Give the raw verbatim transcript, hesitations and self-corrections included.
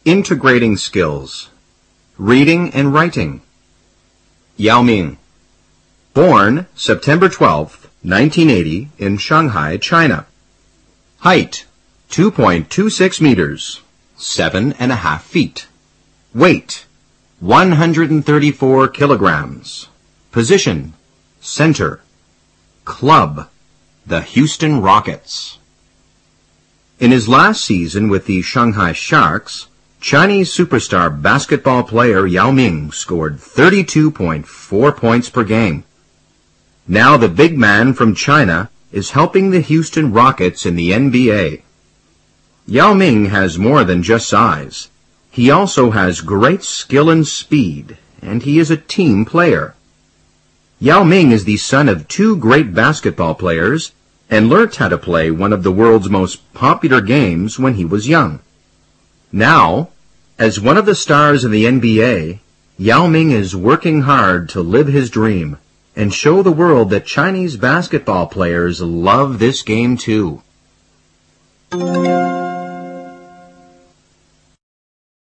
Integrating skills. Reading and writing. Yao Ming. Born September twelfth, nineteen eighty, in Shanghai, China. Height, two point two six meters, seven and a half feet. Weight, one hundred thirty-four kilograms. Position, center. Club, the Houston Rockets. In his last season with the Shanghai Sharks, Chinese superstar basketball player Yao Ming scored thirty-two point four points per game. Now the big man from China is helping the Houston Rockets in the N B A. Yao Ming has more than just size. He also has great skill and speed, and he is a team player. Yao Ming is the son of two great basketball players and learnt how to play one of the world's most popular games when he was young. Now, as one of the stars of the N B A, Yao Ming is working hard to live his dream and show the world that Chinese basketball players love this game too.